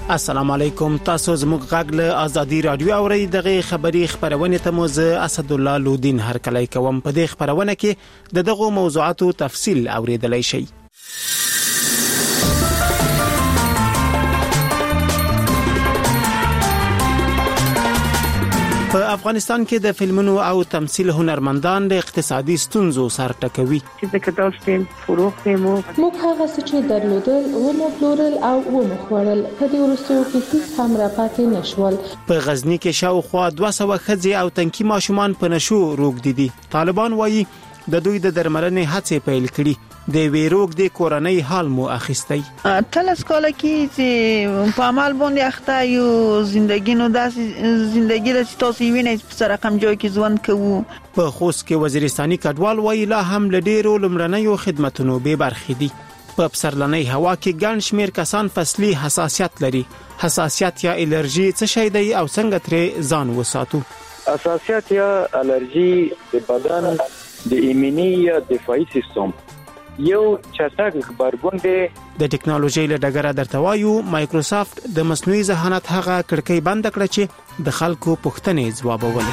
السلام علیکم. تاسو زموږ غږ له ازادي رادیو اورئ. دغه خبری خبرونه ته موزه اسد الله لودین هرکلی کوم. په دې خبرونه کې دغه موضوعاتو تفصیل اوریدلای شئ. په افغانستان کې د فلمونو او تمثيل هنرمندان د اقتصادي ستونزو سره ټکوي. چې د کتابستان فروختم موږ هغه چې درلودل و مو پلورل او و مو خورل په دې ورستیو کې هیڅ هم را پاتې نشول. په غزنی کې شاوخوا 200 ښځې او تنکي ماشومان په نشو روږدي دي. طالبان وایي د دوی د درملنې هڅې پیل کړي. د ویروګ د کورنۍ حال مو اخیستی. تلس کاله کې چې په عمل باندې اخته یو زندگی نو داسې زندگی د تاسو وینئ په سره رقم جوړ کې ژوند کوو. په خوست کې وزیرستاني کډوال وایي لا هم لډیرو لمړنیو خدماتونو به برخې دي. په پسرلنۍ هوا کې ګڼ شمیر کسان فصلي حساسیت لري. حساسیت یا الرجی څه شی دی او څنګه ترې ځان وساتو؟ حساسیت یا الرجی د بدن د ایمني یا دفاعي سیستم یو چټک خبرګون دی. د ټکنالوژي له ډګره درته وایو مایکروسافت د مصنوعي ذهانت هغه کړکۍ بند کړه چې د خلکو پوښتنې ځوابولې.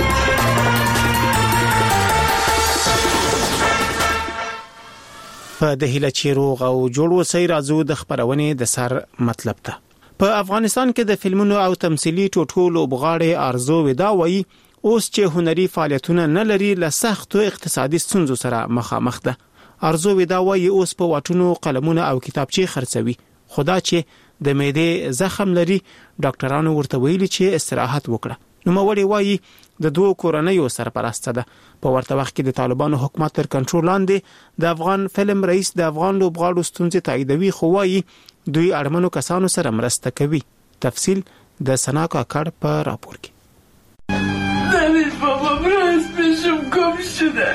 په د هیله چې روغ او جوړ وسی راځو د خبرونې د سر مطلب ته. په افغانستان کې د فلمونو او تمثيلي ټوټو لوبغاړي ارزو ودا وایي اوس چې هنري فعالیتونه نه لري له سختو اقتصادي ستونزو سره مخامخ ده. ارزو ودا وایي اوس په واټونو قلمونه او کتابچې خرڅوي. خدا چې د معدې زخم لري ډاکټرانو ورته ویلي چې استراحت وکړه. نو موري وایي د دوه کورنیو سرپرسته ده. په ورته وخت کې د طالبانو حکومت تر کنټرول لاندې د افغان فلم رئیس د افغان لوبغاړو ستونزې تاییدوي خو وایي دوی اړمنو کسانو سره مرسته کوي. تفصیل د سنا کاکړ په راپور کې. نمیش بابا براز پیشم گم شده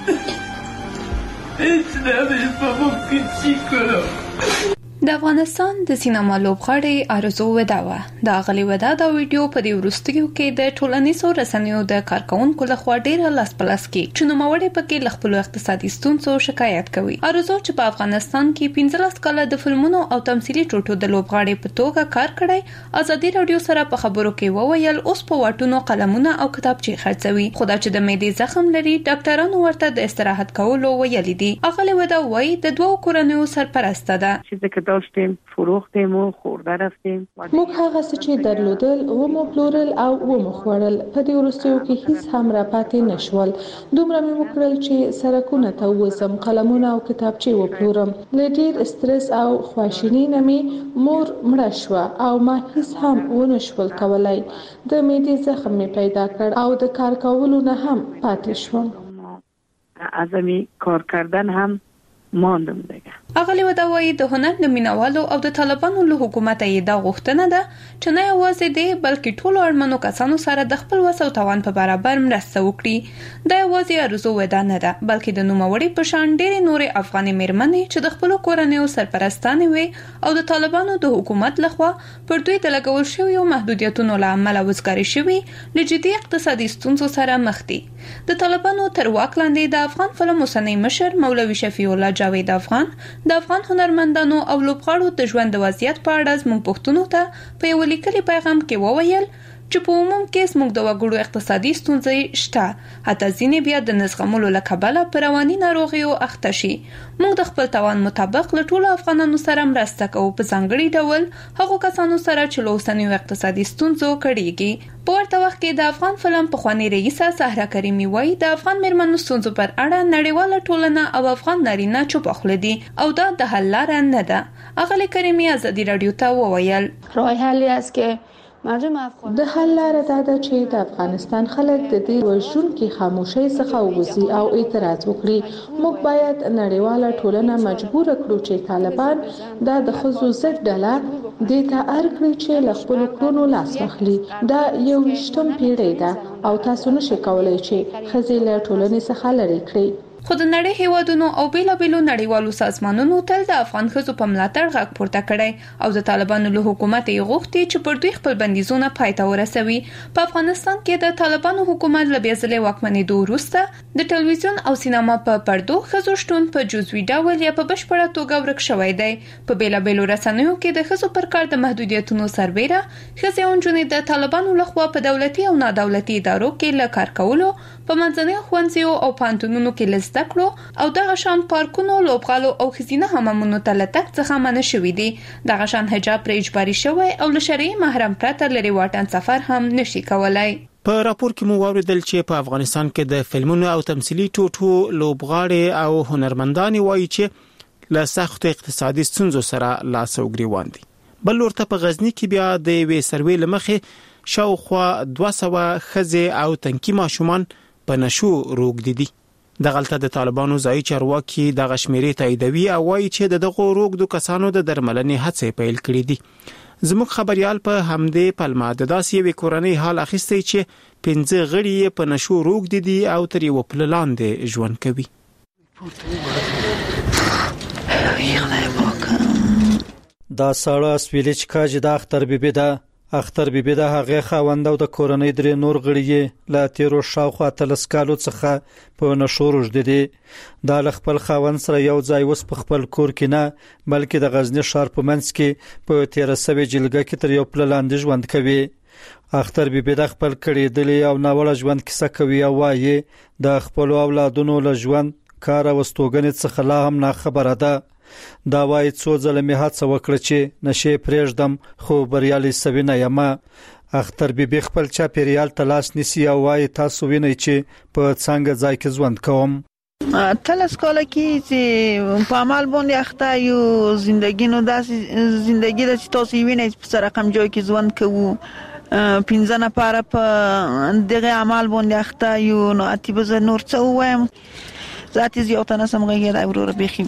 هیچ نمیش بابا چی کنم. د افغانستان د سینما لوبغاړي ارزو ودا د اغلی ودا د ویډیو په دی ورستیو کې د ټولنیزو رسنیو د کارکونکو لخوا ډیره لاس پلاس کې چې نو موري پکې لخپلو اقتصادي ستونزو شکایت کوي. ارزو چې په افغانستان کې 15 کاله د فلمونو او تمثيلي ټوټو د لوبغاړي په توګه کار کړی ازادي رادیو سره په خبرو کې وویل اوس په واټونو قلمونه او کتابچې خرڅوي. خدا چې د معدې زخم لري ډاکټرانو ورته د استراحت کولو ویلي دي. اغلی ودا وایي د دوه کورنیو سرپرسته ده. داشتیم فروختیم و خورده رفتیم. موږ هغه چې درلودل و مو پلورل او و مو خورل په دې ورستیو کې هیڅ هم را پاتې نشول. دومره مې وکړل چې سرکونه ته وسم قلمونه او کتابچې وپلورم. له ډیر استرس او خواشینۍ نه مې مور مړه شوه او ما هیڅ هم ونشول کولای. د معدې زخم مې پیدا کړ او د کار کولو نه هم پاتې شوم. ازمی کار کردن هم ماندم دیگه. اغلی ودا وایي د هنر د مینوالو او د طالبانو له حکومت یې دا غوښتنه ده چې نه یوازې دی بلکې ټول اړمنو کسانو سره د خپل وس او توان په برابر مرسته وکړي. دا یوازې ارزو ودا نه ده بلکې د نوموړي په شان ډېرې نورې افغاني میرمنې چې د خپل کورنیو سرپرستانې وي او د طالبانو د حکومت لخوا پر دوی د لګول شویو محدودیتونو له امله وزګاري شوي له جدي اقتصادي ستونزو سره مخ دي. د طالبانو تر واک لاندې د افغان فلم اوسنی مشر مولوي شفیع الله جاوید افغان د افغان هنرمندانو او لوبغاړو د ژوند د وضعیت په اړه زموږ پښتنو ته په یو لیکلي پیغام کې وویل چې په عموم کې زموږ د وګړو اقتصادي ستونزې شته. حتی ځینې بیا د نزغمولو له کبله په رواني ناروغیو اخته شي. موږ د خپل توان مطابق له ټولو افغانانو سره مرسته کوو په ځانګړي ډول هغو کسانو سره چې له اوسنیو اقتصادي ستونزو کړيږي. په ورته وخت کې د افغان فلم پخوانی رئیسه سهرا کریمي وایي د افغان میرمنو ستونزو پر اړه نړیواله ټولنه او افغان نارینه چوپ خوله دي او دا د حل لاره نه ده. اغلی کریمي ازادي رادیو ته وویل راه حلی است که د حل لاره دا ده چې د افغانستان خلک د دې وژونکي خاموشۍ څخه ووځي او اعتراض وکړي. موږ باید نړیواله ټولنه مجبور کړو چې طالبان دا د ښځو ضد ډله دې ته اړ کړي چې له خپلو کړنو لاس واخلي. دا 21 پیړۍ ده او تاسو نشئ کولی چې ښځې له ټولنې څخه لرې کړئ. خو د نړۍ هیوادونو او بیلابیلو نړیوالو سازمانونو تل د افغان ښځو په ملاتړ غږ پورته کړی او د طالبانو له حکومت یې غوښتي چې پر دوی خپل بندیزونه پای ته ورسوي. په افغانستان کې د طالبانو حکومت له بیا ځلې واکمنېدو وروسته د ټلویزیون او سینما په پردو ښځو شتون په جزوي ډول یا په بشپړه توګه ورک شوی دی. په بیلابیلو رسنیو کې د ښځو پر کار د محدودیتونو سربیره ښځې او نجونې د طالبانو لخوا په دولتي او نادولتي ادارو کې له کار کولو په منځنیو ښوونځیو او پوهنتونونو کې له زده کړو او دغه شان پارکونو، لوبغالو او ښځینه حمامونو ته له تګ څخه منع شوي دي. دغه شان حجاب پرې اجباري شوی او له شرعي محرم پرته لرې واټن سفر هم نشي کولای. په راپور کې مو واوریدل چې په افغانستان کې د فلمونو او تمثيلي ټوټو لوبغاړي او هنرمندان وایي چې له سخت اقتصادي ستونزو سره لاس او ګریوان دي. بل ورته په غزنی کې بیا د وې سروې لمخې شاوخوا 200 ښځې او تنکي ماشومان په نشو روږدي دي. د غلطه د طالبانو ځای چارواکي د غشمیري تاییدوي او وایي چې دغه روږدو کسانو د درملنې هڅې پیل کړې دي. زموږ خبريال په همدې پلمه د داسې یو کورنۍ حال اخیستی چې 15 غړي په نشو روږدي دي او تر یو پلاندې ژوند کوي. دا ساړه اسویلچ کاج د اختر بیبي ده. اختر بیبي د هغه خاوند او د کورنۍ درې نور غړي لا تیرو شاوخوا تلسکالو څخه په نشو روږدي دي. دا خپل خاوند سره یو ځای وس په خپل کور کې نه بلکې د غزنی ښار په منځ کې په 1300 جلګه کې تر یو پلاندې ژوند کوي. اختر بیبي د خپل کړي دلی او ناوړه ژوند کیسه کوي او وايي د خپل اولادونو له ژوند کار او استوګنې څخه لا هم نه خبره ده. دا وایي څو ځله مې هڅه وکړه چې نشي پرېږدم خو بریالي سوي نه یم. اختر بیبي خپل چاپیریال تلاش نیسي او وایي تاسو وینئ چې په څنګه ځای کې ژوند کوم. تلس کاله کې چې په عمل باندې اخته یو زندگی نو داسې زندگی د تاسو وینئ په سره رقم جای کې ژوند کوو 15 نفر په دغه عمل باندې اخته یو نو اتی بز نور څه وایم ذاتي زیاتنه سم غیر اورور بخي.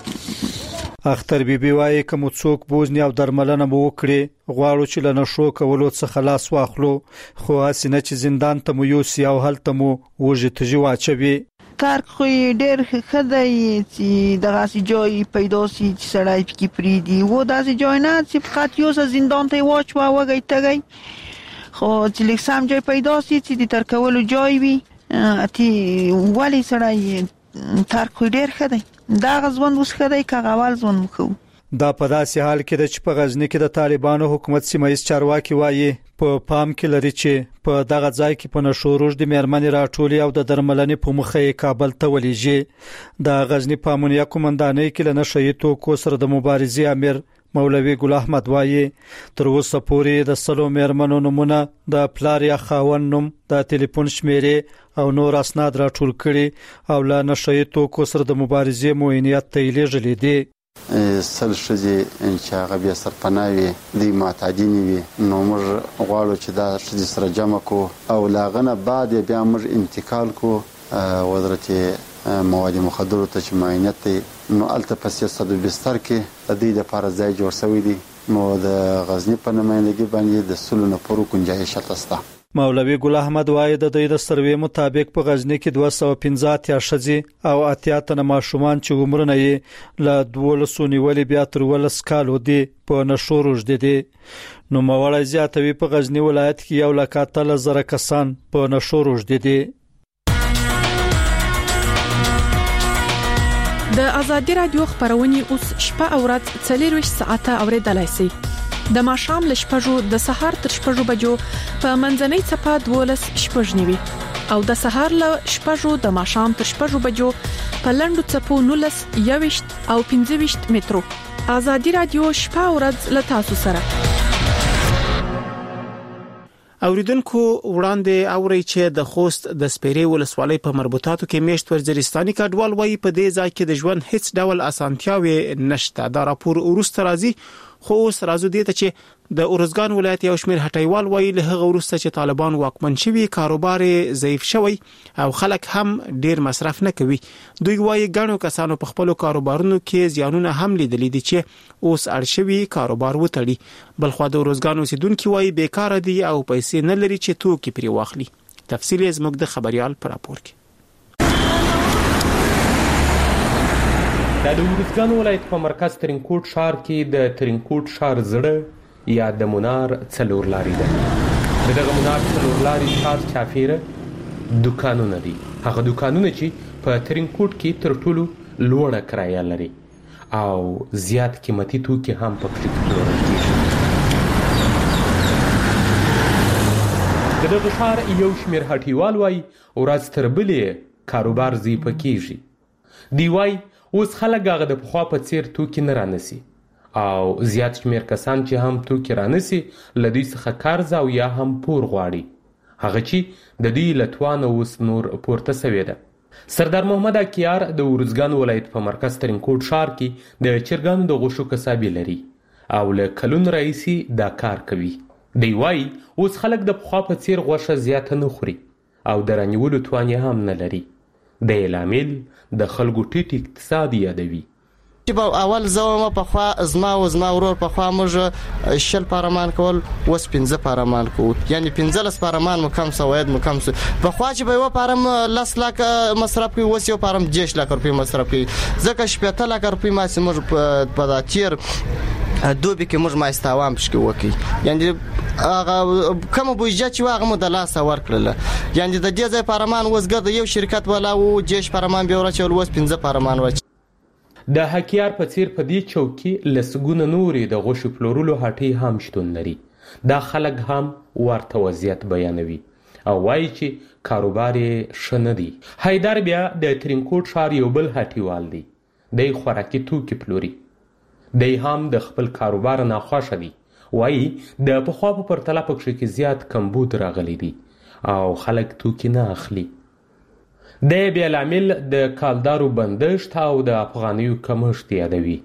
اختر بیبي وایي کوم څوک بوزنی او درملنه مو وکړي غواړو چې له نشو کولو څخه لاس واخلو خو اسنه چې زندان ته مو یوسي او هلته مو وژې تجي واچوي. کار خو ډېر خدای چې دغه سي جوی پیدا سي چې سړی پکې پریدي و داسې جوی نه چې فقط یو زندان ته واچ وا وګی تګي خو چې لیکسام جوی پیدا سي چې د تر کولو جوی وي اتی ولی سړی تر خو ډېر خدای دا غزوند وس خدای کاغوال ځون مخو. دا په داسې حال کې چې په غزنی کې د طالبانو حکومت سیمایي چارواکي وایي په پام کې لري چې په دغه ځای کې په نشو روږدي مېرمنې راټولي او د درملنې په مخه کابل ته ولېږي. د غزنی په امنیه کومندانۍ کې له نشئی توکو سره د مبارزې امیر مولوي ګل احمد وایي تر اوسه پورې د سلو مېرمنو نمونه د پلار یا خاوند نوم د ټلیفون شمیرې او نور اسناد راټول کړي او له نشئی توکو سره د مبارزې موینیت ته لیږلي دي. سل شذې چې هغه بیا سرپناوي د معتادین وي نو موږ غواړو چې دا شذې سره جمع کو او لاغنه بعد بیا موږ انتقال کو وزارت مواد مخدر ته چې معاینت نو الته په سیاست بستر کې د دې لپاره ځای جوړ شوی دی. نو د غزنی په نمائندګي باندې د سلو نفرو کنجایش شته. مولوي ګل احمد وایي د دوی د سروې مطابق په غزنی کې 215 ښځې او 80 تنه ماشومان چې عمرونه یې له 12 نیولې بیا تر 12 کالو دي په نشو روږدي دي. نو موړی زیاتوي په غزنی ولایت کې 1,000 کسان په نشو روږدي دي. د ازادي رادیو خبرونه اوس شپه او ورځ 24 ساعته اوریدلای شئ. د ماښام ل شپږو د سهار تر شپږو بجو په منځنۍ صفه 12 شپږ نیوي او د سهار ل شپږو د ماښام تر شپږو بجو په لندو صفو 19 21 او 25 مترو. ازادي رادیو شپه او ورځ ل تاسو سره. اوریدونکو وړاندې اوري چې د خوست د سپیرې ولسوالۍ په مربوطاتو کې میشت ورزرستاني کډوال وایي په دې ځای کې د ژوند هیڅ ډول اسانتیاوي نشته. دا راپور ورسته راځي خو اوس راځو دې ته چې د اورزګان ولایت یو شمېر هټیوال وایي له هغه وروسته چې طالبان واکمن شوي کاروبار ضعیف شوی او خلک هم ډیر مصرف نه کوي. دوی وایي ګڼو کسانو په خپل کاروبارونو کې زیانونه هم لیدلي دي چې اوس اړشوي کاروبار وتړي. بلخو د اورزګان اوسیدونکو وایي بیکاره دي او پیسې نه لري چې توکي پرې واخلي. تفصیل زموږ د خبريال پر راپور کې. د ارزګان ولایت په مرکز ترینکوټ ښار کې د ترینکوټ ښار زړه یا د منار څلور لارې ده. دغه منار څلور لارې ښار چاپیره دکانونه دي. هغه دکانونه چې په ترینکوټ کې تر ټولو لوړه کرایه لري او زیات قیمتي توکي هم پکې پلورل کیږي. د دغه ښار یو شمېر هټیوال وایي ورځ تر بلې کاروبار ضعیفه کیږي. دی وایي اوس خلک هغه د پخوا په څیر توکي نه رانسي او زیات شمېر کسان چې هم توکي رانسي له دوی څخه قرض او یا هم پور غواړي، هغه چې د دوی له توانه اوس نور پورته سوې ده. سردار محمد اکیار د ارزګان ولایت په مرکز ترینکوټ ښار کې د چرګانو د غوښو کسابي لري او له کلونو راهیسې دا کار کوي. دی وایي اوس خلک د پخوا په څیر غوښه زیاته نه خوري او د رانیولو توان یې هم نه لري. د لامل د خلکو ټیټ اقتصاد یادوي. چې اول زه پخوا زما ورور پخوا موږ 10 پارمان کول، اوس 15 پارمان کوو، یعنی 15 پارمان مو کم سوید مو کم سو. پخوا چې به یو پارم 10 لک مصرف کوي، اوس یو پارم 10 لک روپۍ مصرف کوي. ځکه 15 لک روپۍ ما چې موږ په داتیر دوبي کې موږ ما استوام پښکې وکي، یعنی هغه کوم بوجه چې هغه مو د لاس ورکړل، یعنی د دې ځای پارمان اوس ګرځي یو شرکت ولا او 10 پارمان به ورچول، اوس 15 پارمان ورچ. د حکیار په څیر په دې چوکي لسګونه نورې د غوښو پلورلو هټۍ هم شتون لري. دا خلک هم ورته وضعیت بیانوي او وایي چې کاروبار یې ښه نه دی. حیدر بیا د ترینکوټ ښار یو بل هټیوال دی. دی خوراکي توکي پلوري. دی هم د خپل کاروبار ناخوښه دی. وایي د پخوا په پرتله پکښې کې زیات کمبود راغلی دی او خلک توکي نه اخلي. د بیا لامل د کالدارو بندښت او د افغانیو کمښت یادوي.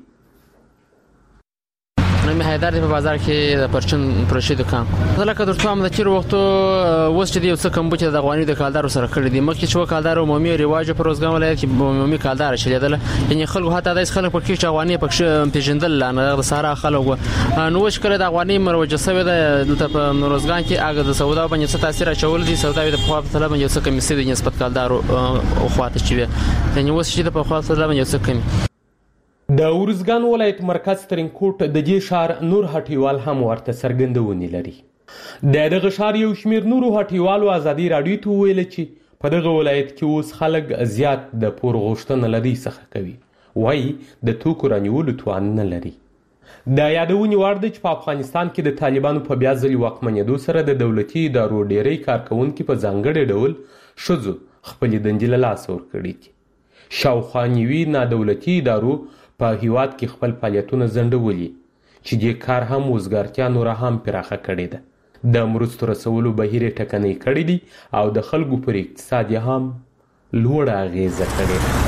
نوم حیدر دی، په بازار کې د پرچون پروشي دکان. زه لکه درته هم د چیر وختو اوس چې دی یو څه کم بوچ د افغاني د کالدارو سره کړی دی. مخکې چې کالدار عمومي رواج په ارزګان ولایت کې عمومي کالدار شلیدل، یعنی خلکو حتی داس خلک پکې چې افغاني پکې پیژندل نه د سارا خلکو نو وش کړی د افغاني مروجه سوی د په ارزګان کې هغه د سودا باندې څه تاثیر اچول دي. سودا د په خپل طلب یو څه کمی سي د نسبت کالدارو او خواته چې یعنی اوس چې د په خپل طلب یو څه کمی. د ارزګان ولایت مرکز ترینکوټ د دې ښار نور هټیوال هم ورته څرګندونې لري. د دغه ښار یو شمېر نورو هټیوالو ازادي راډیو ته وویل چې په دغه ولایت کې اوس خلک زیات د پور غوښتنه له دوی څخه کوي. وایي د توکو رانیولو توان نه لري. د یادونې وړ ده چې په افغانستان کې د طالبانو په بیا ځلې واکمنېدو سره د دولتي ادارو ډیری کارکوونکي په ځانګړي ډول ښځو خپلې دندې له لاسه ورکړي دي. شاوخوا نیوي نادولتي ادارو په هیواد کې خپل فعالیتونه ځنډولي چې دې کار هم وزګارتیا نوره هم پراخه کړې ده. د مرستو رسولو بهیر یې ټکنی کړی دی او د خلکو پر اقتصاد یې هم لوړه اغیزه کړې ده.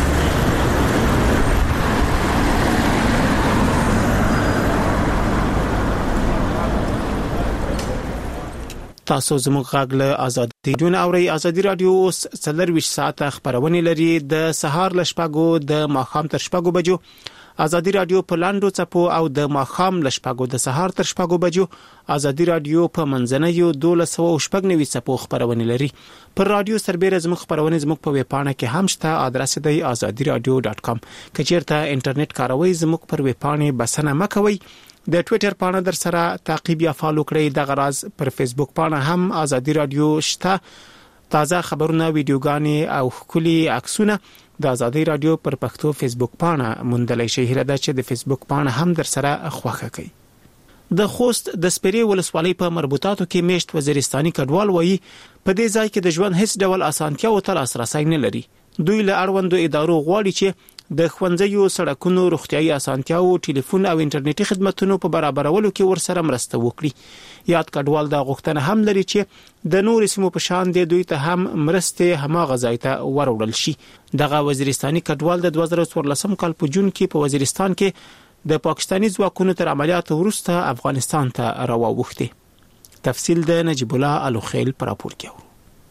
تاسو زموږ غږ له ازادي رادیو اوري. ازادي رادیو اوس 24 ساعته خبرونه لري د سهار ل شپږو د ماښام تر شپږو بجو. ازادي رادیو په لاندو چپو او د ماښام ل شپږو د سهار تر شپږو بجو. ازادي رادیو په منځنیو 1290 چپو خبرونه لري. پر رادیو سربېره زموږ خبرونه زموږ په ویب پاڼه کې هم شته. ادرس دی azadiradio.com. کچیرته انټرنیټ کاروي زموږ پر ویب پاڼه بسنه مکوئ. د ټوئیټر پاڼه در سره تعقیب یا فالو کړئ. د غراز پر فیسبوک پاڼه هم ازادي رادیو شته. تازه خبرونه، ویډیوګانې او خولي عکسونه د ازادي رادیو پر پښتو فیسبوک پاڼه موندلای شئ. هله دا چې د فیسبوک پاڼه هم در سره خوښه کړئ. د خوست د سپری ولسوالۍ په مربوطاتو کې میشت وزیرستاني کډوال وایي په دې ځای کې د ژوند هیڅ ډول اسانتیا او تل لاسرسي نه لري. دوی له اړوندو ادارو غواړي چې د ښوونځیو، سړکونو، روغتيایي اسانتیاو، ټلیفون او انټرنیټي خدماتو په برابرولو کې ورسره مرسته وکړي. یاد کډوال دا غوښتنه هم لري چې د نور سیمو په شان دي دوی ته هم مرسته هماغه ځای ته وروړل شي. دغه وزیرستاني کډوال د 2014 کال په جون کې په وزیرستان کې د پاکستاني ځواکونو تر عملیات وروسته افغانستان ته راووښتي. تفصیل د نجیب الله الوخیل پر راپور کې.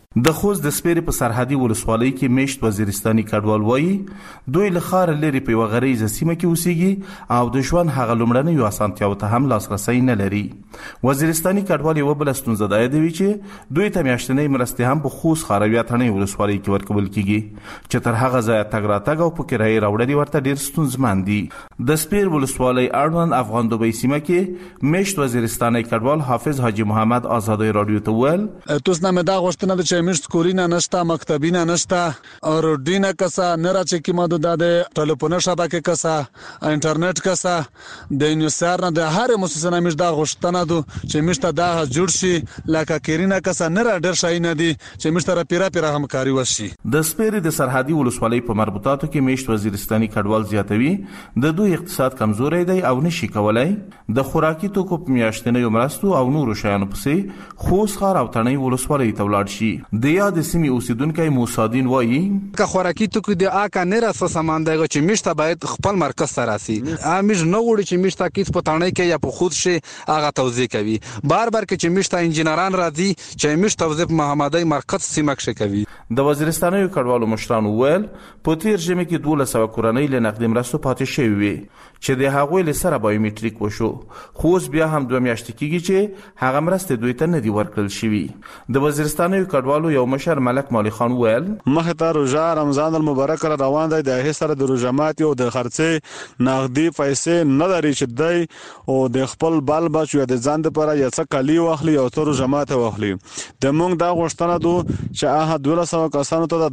د خوست د سپیرې په سرحدي ولسوالۍ کې میشت وزیرستاني کډوال وایي دوی له ښاره لرې په یوه غریزه سیمه کې اوسېږي او د ژوند هغه لومړنیو اسانتیاوو ته هم لاسرسی نه لري. وزیرستاني کډوال یوه بله ستونزه دا یادوي چې دوی ته میاشتنۍ مرستې هم په خوست ښاروي اتڼۍ ولسوالۍ کې ورکول کیږي چې تر هغه ځایه تګ راتګ او په کرایې راوړل ورته ډېر ستونزمن دي. د سپیر ولسوالۍ اړوند افغان دوبۍ سیمه کې میشت وزیرستاني کډوال حافظ حاجي محمد ازادۍ رادیو ته وویل توس نه مې دا غوښتنه ده چې میشت کورینه نشته، مکتبینه نشته، روډینه کسا نه راځي کې ماده د ټلیفون شبکه کسا انټرنیټ کسا د انیسار نه د هر مؤسسه نه میشت دا غوښتنه ده چې میشت دا جوړ شي لکه کورینه کسا نه را ډیر شي نه دي چې میشت را پیرا همکاري وشي. د سپیرې د سرحدي ولسوالۍ په مربوطاتو کې میشت وزیرستاني کډوال زیاتوي د دوی اقتصاد کمزوري دی او نشي کولای د خوراکي توکو په میاشتنیو مرستو او نورو شیانو پسې خوست ښار او تڼۍ ولسوالۍ ته ولاړ شي. د یاد سیمې اوسیدونکي موسادین وایي که خوراکي توکو د آکا نه راسه سامان دی چې میشته باید خپل مرکز ته راسي. امیش نه وړي چې میشته کیس په تڼۍ کې یا په خود شي هغه توزیع کوي. بار کې چې میشته انجینران راځي چې میشته توزیع محمدي مرکز سیمه کې کوي. د وزیرستاني کډوالو مشرانو ویل په تیر ژمي کې 1200 کورنۍ له نقدي مرستو پاتې شوي وي چې د هغوی له سره بایومټریک وشو خو بیا هم 2 میاشتې کېږي چې هغه مرستې دوی ته نه دي ورکړل شوي. د وزیرستاني کډوالو یو مشر ملک مالی خان ویل مخه ته روزه رمضان المبارک را روان دی د هیڅ سره د روزمات یو د خرڅې نقدي پیسې نه لري چې دی او د خپل بال بچو د ځان لپاره یا څه کلی واخلي او تر روزمات واخلي. د مونږ دا غوښتنه ده چې هغه 1200 کسانو ته د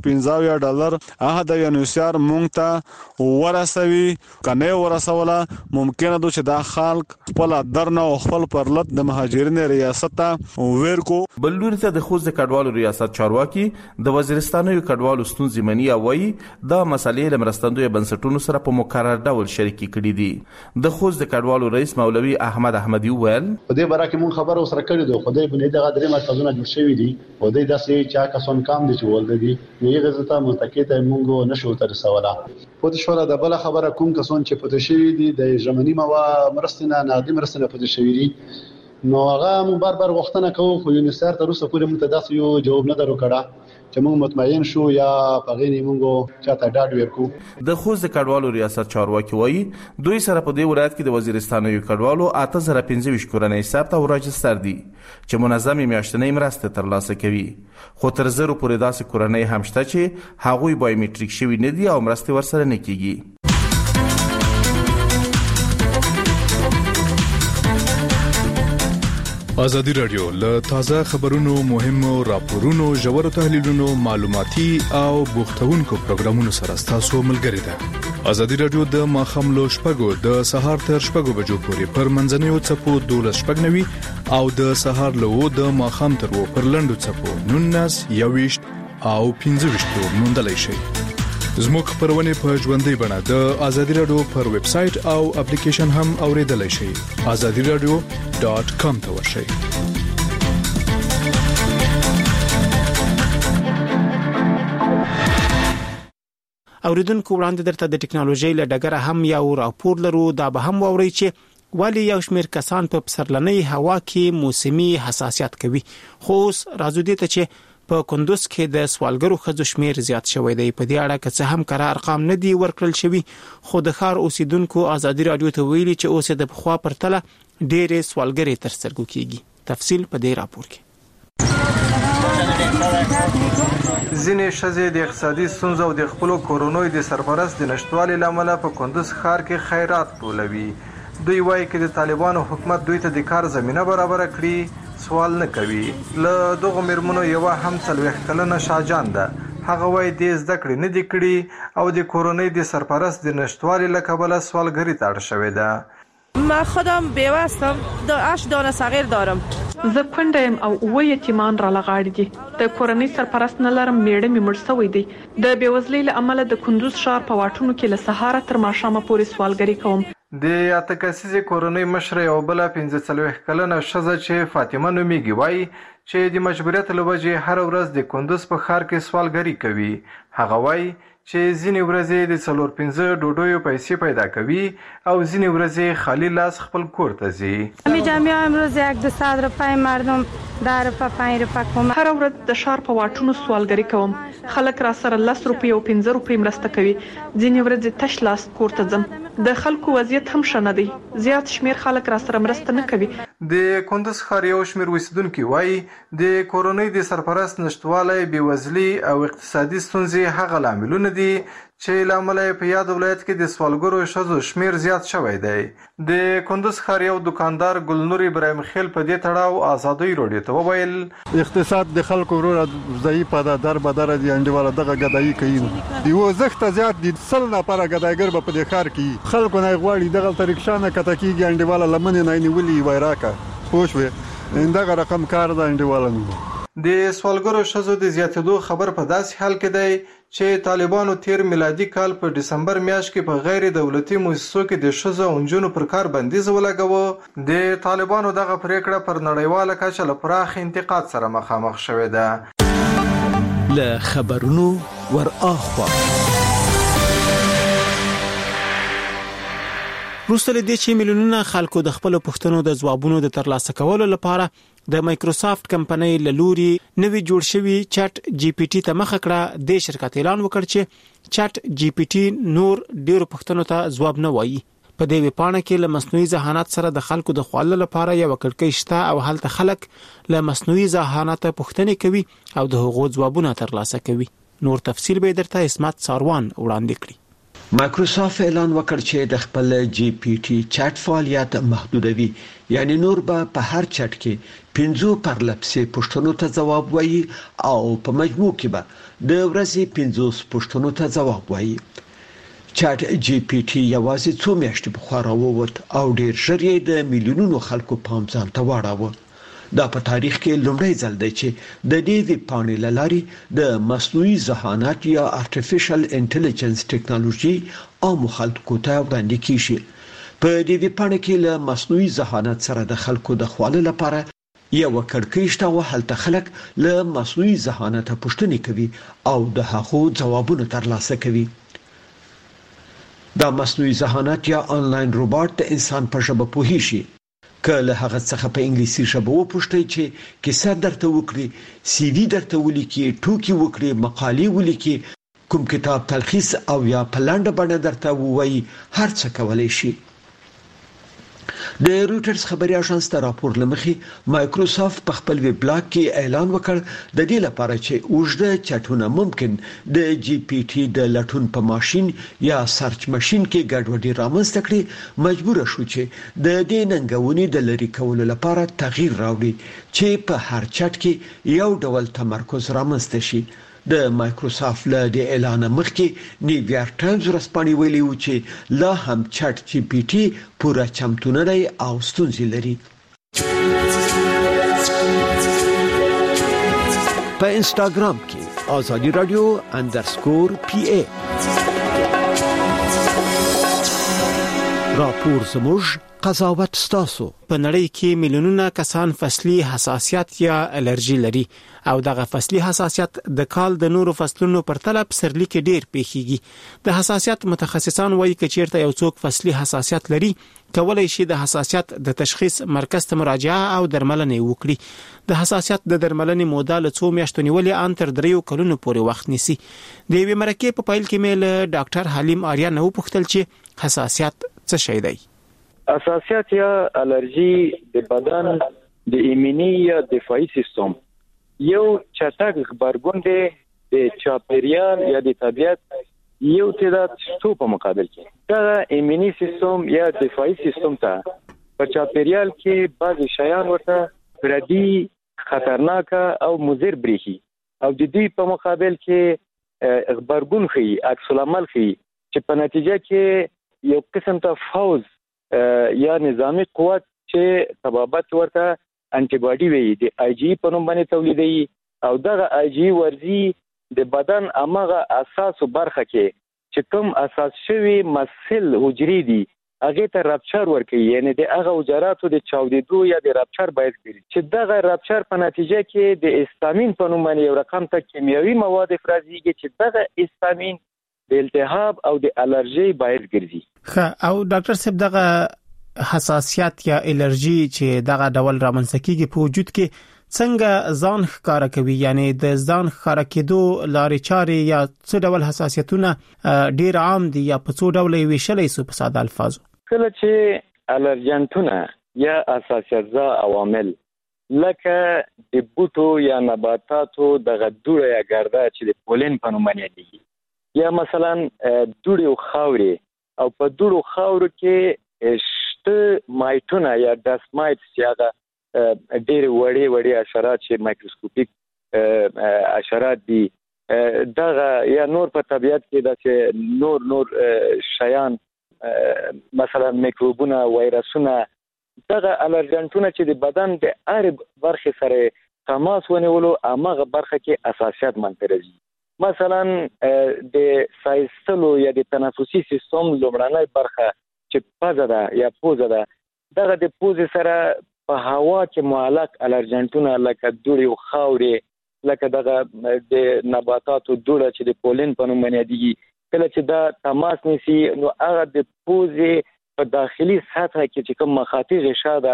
$250 هغه د یونیسار مونږ ته ورسوي کنه ورسوله ممکنه ده چې دا خلک خپل درنه او خپل پرلط د مهاجرین ریاست ورکو. بلور ته د خوست کډوالو ریاست چارواکي د وزیرستاني کډوالو ستونزې مني او وایي دا مسلې له مرستندوی بنسټونو سره په مکرر ډول شریکي کړي دي. د خوست کډوالو رئیس مولوي احمد احمدي ویل په دې باره کې مون خبر اوسره کړی دی خدای بنې دغه درې مرکزونه جوړ شوي دي او دوی داسې چا کسان کام دي چې ولده دي نو یې غزته متکیته مونږ نشو تر رسوله. پوه شو دا بل خبره کوم کسان چې پته شوي دي د ژمنی موا مرستنه نقدي مرستنه پته شوي دي نو هغه مون بار غوښتنه کوو خو یونیسار تر اوسه پورې مونږ ته داسې یو جواب نه درو کړه چې موږ مطمئن شو یا پغې نه موږ چاته ډاډ ورکو. د خوست کډوالو ریاست چارواکي وایي دوی سره په دې ولایت کې د وزیرستاني کډوالو 8025 کورنۍ ثبت او راجستر دي چې منظمې میاشتنۍ مرستې ترلاسه کوي خو تر زرو پورې داسې کورنۍ هم شته چې هغوی بایومټریک شوي نه دي او مرستې ورسره نه کیږي. ازادي رادیو له تازه خبرونو مهمو راپورونو ژورو تحلیلونو معلوماتي او بوختونکو پروګرامونو سره تاسو ملګری ده. ازادي رادیو د ماخام لو شپږو د سهار تر شپږو بجو پورې پر منځنیو چپو 12:90 او د سهار له د ماخام تر و پر لندو چپو 19:20 او 15:20 موندلای شئ. زموږ خبرونه په ژوندۍ بڼه د ازادي رادیو پر ویب سټ او اپلیکیشن هم اوریدلای شئ. azadiradio.com ته ورشئ. اوریدونکو وړاندې درته د ټکنالوژي له ډګره هم یو راپور لرو دا به هم ووري چې ولی یو شمېر کسان په پسرلنۍ هوا کې موسمي حساسیت کوي خو راځو دي ته چې په کندوز کې د سوالګرو خځو شمیر زیات شوی دی. په دې اړه که څه هم کره ارقام نه دی ورکړل شوی خو د ښار اوسیدونکو ازادي رادیو ته ویلي چې اوس د بخوا پرتله ډېرې سوالګرې تر سترګو کیږي. تفصیل په دې راپور کې. ځینې ښځې د اقتصادي ستونزو او د خپلو کورونو د سرپرست د نشټوالي لامل په کندوز ښار کې خیرات ټولوي. دوی وایي چې د طالبانو حکومت دوی ته د کار زمينه برابر کړي سوال نه کوي. له دغه مرمنو یو هم 40 کلنه شاجان ده. هغه وایي د زده کړې نه دي کړي او د کورونی د سرپرست د نشټوالي له کبله سوالګری ته اړ شوې ده. ما خودم بیوه هستم 8 دانه صغیر دارم. زه کونډه یم او 9 یتیمان را لغاړي دي. د کورنۍ سرپرست نه لرم میړه می مړ شوی دی. د بیوزلۍ له امله د کندوز ښار په واټونو کې له سهار تر ماښامه پورې سوالګری کوم. د اتکاسیزي کورنۍ مشره یو بل 45 کلنه ښځه چې فاطمه نومیږي وایي چې د مجبوریت له وجې هر ورځ د کندوز په ښار کې سوالګری کوي. هغه وایي چې ځینې ورځې د 4-5 ډوډیو پیسې پیدا کوي او ځینې ورځې خالی لاس خپل کور ته ځي. جمعه امروز 100 روپۍ مردم 10 روپۍ 5 روپۍ کوم. هر ورځ د ښار په واټونو سوالګري کوم. خلک را سره 10 روپۍ او 15 روپۍ مرسته کوي. ځینې ورځې تش لاس کور ته ځم. د خلکو وضعیت هم ښه نه دی. زیات شمیر خلک را سره مرسته نه کوي. د کندز ښار یو شمیر اوسیدونکي وایي د کورنۍ د سرپرست نشټوالی، بېوزلي او اقتصادي ستونزې هغه لاملونه دي چې له امله یې په یاد ولایت کې د سوالګرو ښځو شمیر زیات شوی دی. د کندز ښار یو دکاندار ګلنور ابراهیم خیل په دې تړاو ازادۍ راډیو ته وویل اقتصاد د خلکو ورو ضعیفه ده، در بدره دي انډیواله دغه ګدایي کوي. یو زخته زیات دي 100 نفره ګدایګر به په دې ښار کې خلکو نه غواړي دغه طریقه نه کته کېږي انډیواله لمنې نه نیولي وایراکه پوه شوې دغه رقم کار ده انډیواله نه. د سوالګرو ښځو د زیاتېدو خبر په داسې حال کې دی چې طالبانو تیر میلادي کال په ډسمبر میاشت کې په غیر دولتي مؤسسو کې د ښځو او نجونو پر کار بندیز ولګاوه. د طالبانو دغه پریکړه پر نړیواله کچه له پراخ انتقاد سره مخامخ شوې ده. له خبرونو ور اخوا وروسته له دې چې میلیونونه خلکو د خپل پوښتنو د ځوابونو د ترلاسه کولو لپاره د مایکروسافت کمپنۍ له لوري نوې جوړ شوی چټ جی پی ټي ته مخه کړه. د شرکت اعلان وکړ چې چټ جی پی ټي نور ډیرو پوښتنو ته ځواب نه وایي. په دې ویبپاڼه کې له مصنوعي ذهانت سره د خلکو د خوړلو لپاره یو کړکۍ شته او هلته خلک له مصنوعي ذهانت پوښتنې کوي او د هغو ځوابونه ترلاسه کوي. نور تفصیل به درته اسمت ساروان وړاندې کړي. مایکروسافت اعلان وکړ چې د خپل جی پی ټي چټ فعالیت محدودوي، یعنی نور به په هر چټ کې 15 پرلپسې پوښتنو ته ځواب وایي او په مجموع کې به د ورځې 15 پوښتنو ته ځواب وایي. چټ جی پی ټي یوازې څو میاشتې پخوا راووت او ډیر ژر یې د میلیونونو خلکو پام ځان ته واړاوه. دا په تاریخ کې لومړی ځل دی چې د دې ویبپاڼې له لارې د مصنوعي ذهانت یا ارتفیشل انټيليجنس ټیکنالوژي عام خلکو ته وړاندې کیږي. په دې ویبپاڼه کې له مصنوعي ذهانت سره د خلکو د خوړلو لپاره یو کړکۍ شته او هلته خلک له مصنوعي ذهانت پوښتنې کوي او د هغو ځوابونه ترلاسه کوي. دا مصنوعي ذهانت یا انلاین روباټ د انسان په ژبه پوهیږي. که له هغه څخه په انګلیسي ژبه وپوښتئ چې کیسه درته وکړي، سی وی درته ولیکي، ټوکي وکړي، مقالې ولیکي، کوم کتاب تلخیص او یا په لنډه بڼه درته ووایي، هر څه کولای شي. د رويټرز خبري اژانس ته راپور لمخې مایکروسافت په خپل ویب بلاګ کې اعلان وکړ د دې لپاره چې اوږده چټونه ممکن د جی پی ټي د لټون په ماشين یا سرچ ماشين کې ګډوډي رامنځته کړي مجبور شو چې د دې ننګونې د لری کولو لپاره تغییر راوړي چې په هر چټ کې یو ډول تمرکز رامنځته شي. د مایکروسافت له د اعلان مخکې نیویارک ټایمز ورسپانې ویلي و چې لا هم چټ جی پی ټي پوره چمتو نه دی او ستونزې لري. په انستګرام کې آزادی رادیو _PA راپور زموږ قضاوت ستاسو. په نړۍ کې میلیونونه کسان فصلي حساسیت یا الرجی لري او دغه فصلي حساسیت د کال د نورو فصلونو پر طلب سرلی کې ډیر پیښیږي. د حساسیت متخصصان وایي چې چیرته یو څوک فصلي حساسیت لري کولای شي د حساسیت د تشخیص مرکز ته مراجعه او درملنه وکړي. د حساسیت د درملنې موده له 2 میاشتو نیولې ان تر 3 کلونو پورې وخت نیسي. د یوې مرکې په پایل کې مې له ډاکټر حلیم آریا نو پوښتل چې حساسیت څه شی دی. حساسیت یا الرجی د بدن د ایمنی یا دفاعي سیستم یو چټک خبرګون دی د چاپیریال یا د طبیعت یو تعداد شتو په مقابل کې دا ایمنی سیستم یا دفاعي سیستم ته په چاپیریال کې بعض شیان ورته پردي خطرناک او مضر بریخي او د دې په مقابل کې خبرګون خي عکس العمل خي چې په نتیجه کې یو قسم ته فوز یا نظامی قوت چې تبابت ورته انټي باډي وي د آی جی په نوم باندې تولیدي او دغه آی جی ورزي د بدن امغه اساس برخه کې چې کوم اساس شوی مسل حجري دي هغه ته رپچر ورکوي، یعنی د هغه حجراتو د چاودیدو یا د رپچر باید کړي چې دغه رپچر په نتیجه کې د هیستامین په نوم باندې یو رقم ته کیمیاوي مواد افرازيږي چې دغه هیستامین د التهاب او د الرجي باید ګرځي. او ډاکټر صاحب دغه حساسیت یا الرجي چې دغه ډول رامنځته کیږي په وجود کې څنګه ځان ښکارا کوي، یعنی د ځان ښکارا کېدو لارې چارې یا څه ډول حساسیتونه ډیر عام دي یا په څو ډول ویشلې سو په ساده الفاظو؟ کله چې الرجنټونه یا حساسیت ځا عوامل لکه د بوټو یا نباتاتو د غدوړه یا ګرده چې د پولن په نوم باندې یا مثلا دوړو خاوري او په دوړو خاورو کې شته مایټونه یا ډسمایټس چې هغه ډېر وړي حشرات چې مایکروسکوپیک حشرات دي، دغه یا نور په طبيعت کې د نور شیان مثلا میکروبونه، وایرسونه، دغه الرجنټونه چې د بدن د هر برخه سره تماس ونیولو هغه برخه کې اساسیت منترجي. مثلا د سایستلو یا د تنفسي سیستم لومړنۍ برخه چې پزه ده یا پوزه ده، دغه د پوزې سره په هوا کې معلق الرجنټونه لکه دوړې او خاورې لکه دغه د نباتاتو دوړه چې د پولن په نوم باندې دي، کله چې دا تماس نیسي نو هغه د پوزې په داخلي سطح کې چې کوم مخاطی غشا ده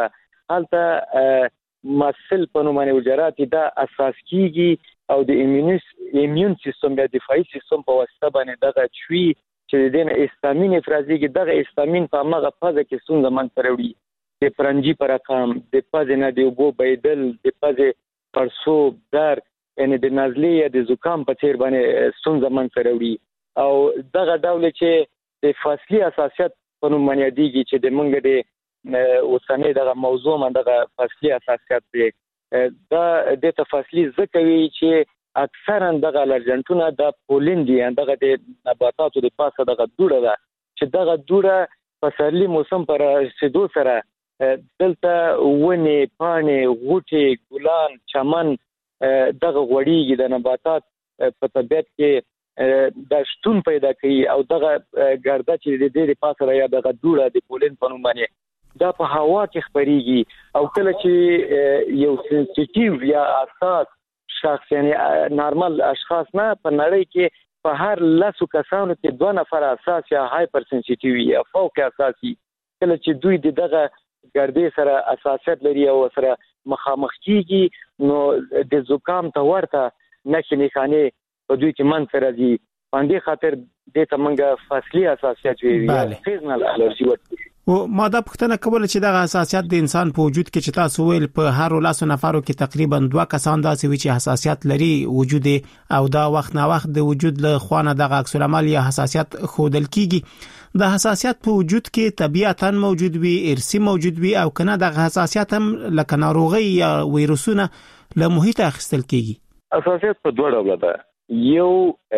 هلته مسل په نوم باندې حجرات دا اساس کیږي او د ایمیون سیستم یا دفاعي سیستم په واسطه باندې دغه چوي چې دین هیستامین افرازيږي، دغه هیستامین په هغه فاز کې څنګه من تروي د پرنجي پر رقم د پزې نه د وبو بيدل د پزې پرسوب در یعنی د نزلې یا د زکام په تیر باندې څنګه من تروي او دغه ډول چې د فصلي اساسیت په نوم باندې دیږي چې د منګ د اوسنۍ دغه موضوع من دغه فصلي اساسیت دی دا د تفصیلی ذکروي چې اکثرا دغه الرجنټونه د پولن دي، دغه د نباتاتو د پاسه دغه دوړه ده چې دغه دوړه په سرلي موسم پر رسیدو سره دلته ونې، پاڼې، غوټې، ګلان، چمن دغه غوړیږي د نباتات په طبیعت کې د شتون پیدا کوي او دغه ګرده چې د دې پاسه یا دغه دوړه د پولن په نوم باندې دا په هوا کې خپريږي او کله چې یو سنسټیټیو یا حساس شخص یعنی نارمل اشخاص نه په نړۍ کې په هر 10 کسانو کې 2 نفر حساس یا هایپر سنسټیټیو یا فوق حساسي، کله چې دوی دغه ګردې سره اساسیت لري او سره مخامخ کیږي نو د زکام ته ورته نښې نښانې په دوی کې منځ راځي، باندې خاطر د تمنګ فصلي اساسیت وي سیزنل الرجي ورته. او ماده پختنه کوله چې دغه حساسیت د انسان په وجود کې چې تاسو ویل په هر 10 نفرو کې تقریبا 2 کسان داسې وي چې حساسیت لري وجود او دا وخت نه وخت د وجود له خوانه دغه عکس العمل یا حساسیت خودل کیږي. د حساسیت په وجود کې طبيعتاً موجود وي، ارثي موجود وي او کنه د حساسیت هم لکه ناروغي یا ویروسونه له محیط اخیستل کیږي. حساسیت په دوه ډول ده، یو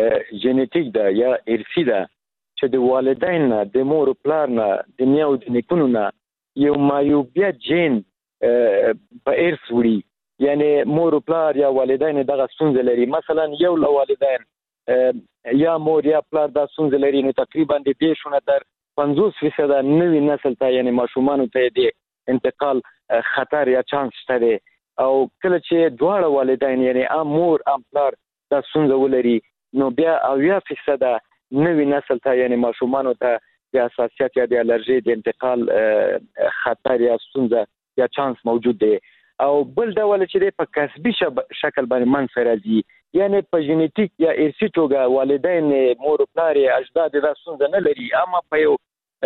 جنټیک ده یا ارثي ده چې د والدین نه، د مور او پلار نه، د نیا او د نیکونو نه یو مایوبیا جین په ارث وړي، یعنی مور او پلار یا والدین دغه ستونزه لري. مثلا یو له والدین یا مور یا پلار دا ستونزه لري نو تقریبا د دې شونه تر 50% نوې نسل ته یعنی ماشومان ته د انتقال خطر یا چانس شته او کله چې دواړه والدین یعنی مور ام پلار دا ستونزه ولري نو بیا 80% نوې نسل ته یعنی ماشومان ته د حساسیت یا د الرجي د انتقال خطر یا ستونزه یا چانس موجود دی. او بل ډول چې په کسبي شکل باندې منځ راځي یعنی په جنټیک یا ارثي توګه والدین، مور او پلار، اجداد د ستونزه نه لري، اما په یو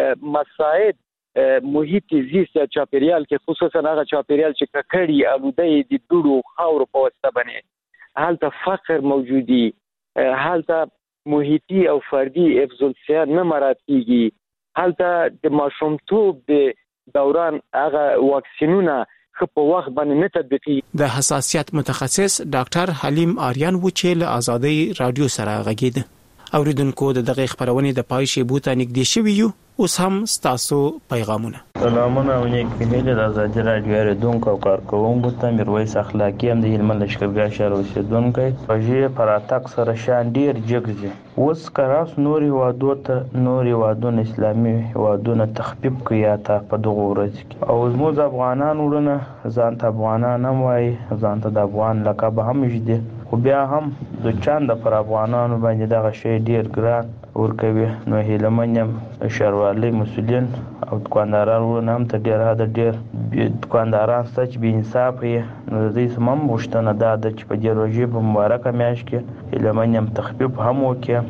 مساعد محیط زیست یا چاپیریال کې خصوصا هغه چاپیریال چې ککړی آلوده د دوړو خاورو په واسطه باندې هلته فقر موجودي، هلته محیطي او فردي افضلسیه نه مراد کیږي، هلته د ماشومتوب د دوران هغه واکسینونه په وخت باندې نه تطبیقي. د حساسیت متخصص ډاکټر حلیم آریان و چې له آزادۍ رادیو سره غږیده. اوریدونکو د دغه خبرونه د پای شی بوته نږدې شوی یو اوس هم ستاسو پیغامونه سلامونه او نیک هیله د ازادي راډیو اورېدونکو او کارکوونکو ته میرویس اخلاقی هم د هلمند لښکرګاه شهر اوسېدونکی پژې پراتک سره شان ډیر جګ اوس کراس نور هیوادونه اسلامي هیوادونه تخفیف کوي تا په دغه ورځ کې او زموږ افغانان ورونه ځان ته افغانان هم وایي ځان ته د افغان لقب هم ژدي خو بیا هم د چاند پر افغانانو باندې دغه شی ډیر ګران ورکوي نو هیلمن یم شهروالۍ مسؤلین او دکانداران هم ته ډیر دکانداران ستاسو به انصاف یې نو د دې سمم غوښتنه ده چې په دې روژې په مبارکه میاشت کې هیلمن یم تخفیف هم وکړي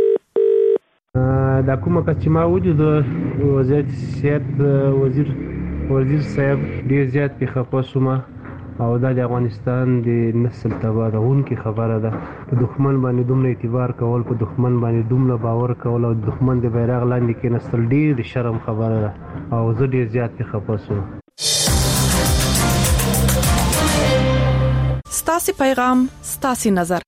دا کومه چې ما ولید وزارت صحت وزیر صاحب ډیر زیات په خپه سومه او دا د افغانستان د نسل تبادلونکو خبره ده په دښمن باندې دومره اعتبار کول په دښمن باندې دومره باور کول او دښمن د بیرغ لاندې کې نسل ډیر شرم خبره ده او زه ډیر زیات په خپه سوم ستاسو پیغام ستاسو نظر